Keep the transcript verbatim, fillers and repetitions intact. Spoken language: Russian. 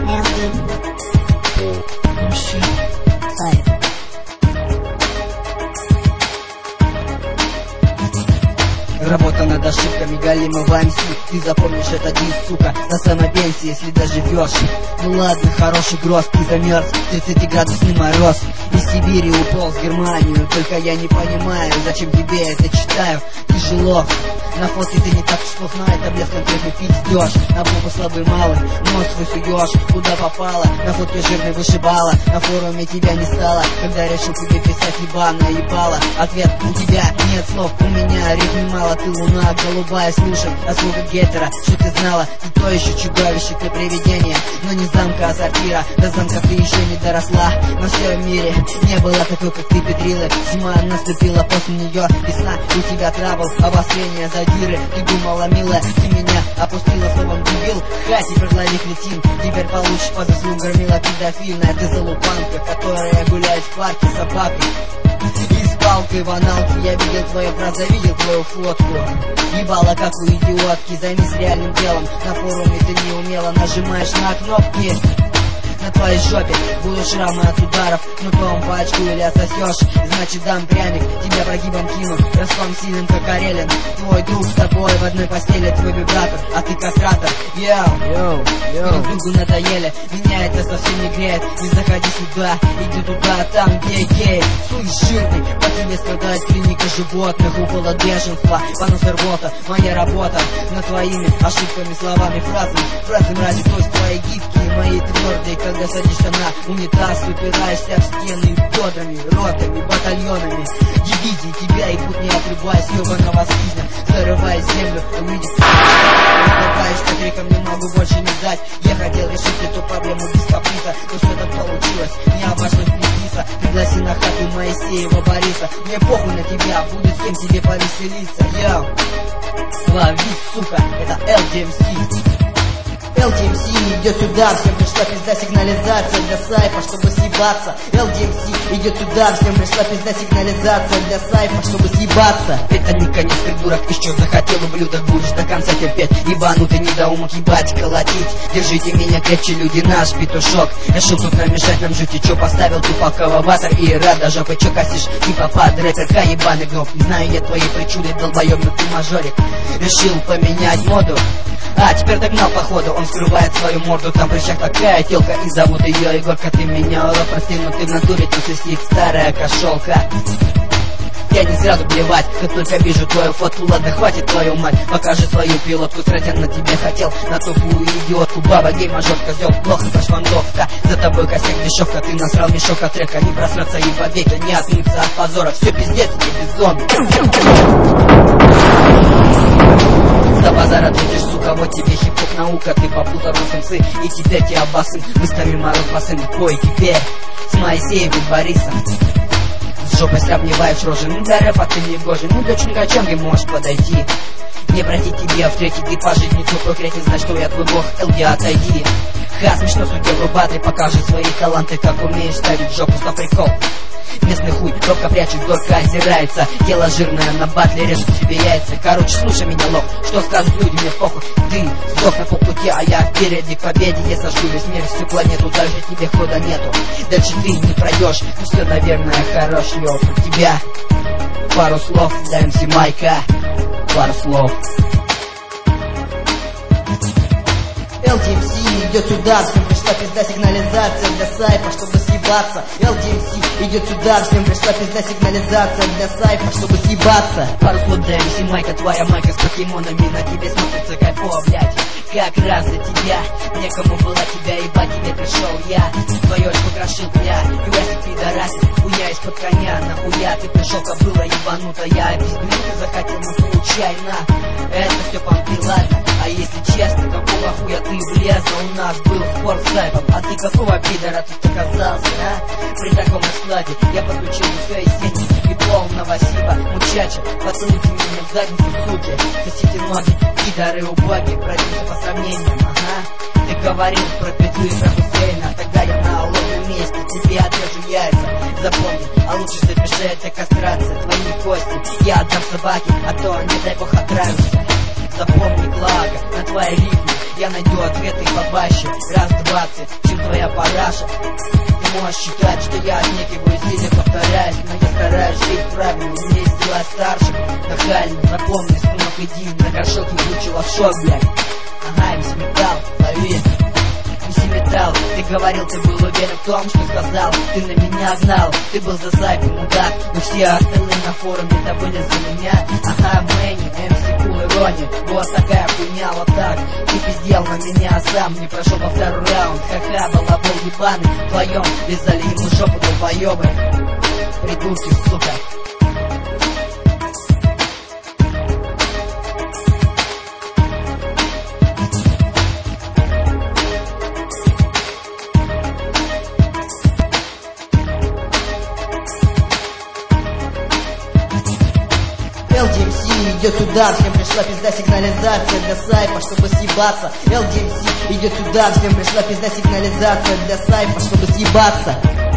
Работа над ошибками галимого эм си. Ты запомнишь этот диск, сука, до самой пенсии, если доживешь. Ну ладно, хороший гроз, ты замерз, тридцатиградусный мороз. Из Сибири уполз в Германию, только я не понимаю, зачем тебе это читаю. Тяжело, на фотке ты не так уж плохо, на это блеск конкретный пиздешь. На попу слабый малый, нос свой суешь, куда попало. На фотке жирный вышибала, на форуме тебя не стало. Когда решил тебе писать, ебаное ебало. Ответ: у тебя нет слов, у меня рифм мало. Ты луна голубая, слушай, а сколько гетера, что ты знала? Ты то еще чудовище, ты привидение, но не замка, а сортира. До замка ты еще не доросла. На всем мире не было такой, как ты, педрила. Зима наступила, после нее весна. У тебя трабл, обострение, задиры. Ты думала, милая, ты меня опустила словом дебил. Ха, теперь лови кретин, теперь получишь по заслугам, мила педофильная. Ты залупанка, которая гуляет в парке с собакой и с палкой в аналке. Я видел твое праздно, видел твою фотку. Ебала, как у идиотки, займись реальным делом. На форуме ты не умела, нажимаешь на кнопки. На твоей жопе будут шрамы от ударов. Ну том по очку или отсосешь, значит дам пряник. Тебя прогибом кину, ростом сильным, как Карелин. Твой друг с тобой в одной постели, твой вибратор, а ты кастратор. Йоу, йоу, йоу. Друг другу надоели, меня это совсем не греет. Не заходи сюда, иди туда, там где гей. Суй жирный, по тебе страдает клиника животных. Уколо бешенства, понос рвота. Моя работа над твоими ошибками, словами, фразами. Фразами ради той твои гибкие, мои твердые. Когда садишься на унитаз, упираешься в стены бедрами, ротами, батальонами. Дивизии тебя ебут, не отрубаясь, ебаного слизня. Зарываясь в землю, увидишь, улыбаешься криком, не могу больше не ждать. Я хотел решить эту проблему без каприса, но что-то получилось, не обошлось без риса. Пригласи на хату Моисеева Бориса. Мне похуй на тебя, будет с кем тебе повеселиться. Йоу, лови, сука, это эл ди эм си. эл ди эм си идет сюда, всем пришла пизда сигнализация для сайфа, чтобы съебаться. эл ди эм си идет сюда, всем пришла пизда сигнализация для сайфа, чтобы съебаться. Это не конец, придурок, ты что захотел, ублюдок, будешь до конца терпеть. Ебанутый недоумок, ебать, колотить. Держите меня крепче, люди, наш петушок. Решил тут намешать нам жуть, и чё поставил тупаково ватер и рада жопы. Чё косишь, типа под рэперка, ебаный гнов. Не знаю я твои причуды, долбоёб, но ты мажорик. Решил поменять моду, а теперь догнал походу. Он скрывает свою морду, там в прыщах такая телка, и зовут ее Егорка. Ты меня урод, прости, но ты в натуре трусистик, старая кошелка. Я не сразу плевать, как только вижу твою фотку. Ладно, хватит твою мать, покажи свою пилотку. Срать я на тебе хотел, на тупую идиотку. Баба, гей, мажор, козел, плохо, пошвандовка. За тобой косяк, дешевка, ты насрал мешок от трека. Не просраться и под века, не отмыться от позора. Все пиздец, тебе без зомби. За базар ответишь, сука, вот тебе хип-хоп наука. Ты попутал русомцы, и теперь тебя басым. Мы ставим мороз басым, бой теперь с Моисеевым Борисом. С жопой сравниваешь рожи, ну для рэпа ты не гожи. Ну для чунгачанги можешь подойти. Не пройти тебе в третий, ты пожить не твой кретин. Знай, что я твой бог, эл ди, отойди. Ха, смешно, судья рубатый, покажи свои таланты. Как умеешь ставить жопу, стоп, прикол. Местный хуй, робко прячет, зорко озирается. Тело жирное, на батле режет себе яйца. Короче, слушай меня, лох, что скажут люди, мне похуй. Ты сдох на полпути, а я впереди к победе. Я сожгу весь мир, всю планету, даже тебе хода нету. Дальше ты не пройдешь, ну все, наверное, хорош, йоу. Про тебя пару слов для эм си Майка, пару слов. эл ди эм си идет сюда, всем пришла пизда сигнализация для сайфа, чтобы съебаться. эл ди эм си идет сюда, всем пришла пизда сигнализация для сайфа, чтобы съебаться. Пару слов для эм си Майка, твоя майка с покемонами на тебе смотрится кайфово, блядь. Как раз для тебя, некому было тебя ебать, тебе пришел я. Твое очко крошил я, ю эс пидорасик, хуя из-под коня. Нахуя ты пришел, кобыла ебанутая. Пизду ты захотел, ну получай на. Это все понты, ладно. А если честно, какого хуя ты влезла? У нас был спор с сайпом, а ты какого пидора тут оказался, а? При таком раскладе я подключил все из сети и полного сиба. Мучача, поцелуйте меня в задницу, суки. Сосите ноги, пидоры убоги, пройдемся по сравнениям, ага. Ты говорил про петлю и про Хусейна, тогда я на лобном месте тебе отрежу яйца. Запомни, а лучше запиши, это кастрация. Твои кости я отдам собаке, а то, не дай бог, отравишься. Запомни, Клага, на твоей рифме Я найду ответы побаще, раз двадцать, чем твоя параша. Ты можешь считать, что я отнекиваюсь или повторяюсь, но я стараюсь жить правильно, у меня есть дела старших. Нахально, напомни, сынок, иди на горшок и включи лапшок, блядь. Ага, весь металл, лови. Неси металл, ты говорил, ты был уверен в том, что сказал. Ты на меня гнал, ты был за сайпом, мудак. Но все остальные на форуме-то были за меня. Ага, Мэнни, эм си Кул, ирония. Вот такая хуйня, вот так. Ты пиздел на меня сам, не прошел во второй раунд. Ха-ха, балабол ебаный, вдвоем лизали ему жопу долбоебы. Придурки, сука. эл ди эм си идет сюда, всем пришла пизда сигнализация для сайпа, чтобы съебаться. эл ди эм си идет сюда, всем пришла пизда сигнализация для сайпа, чтобы съебаться.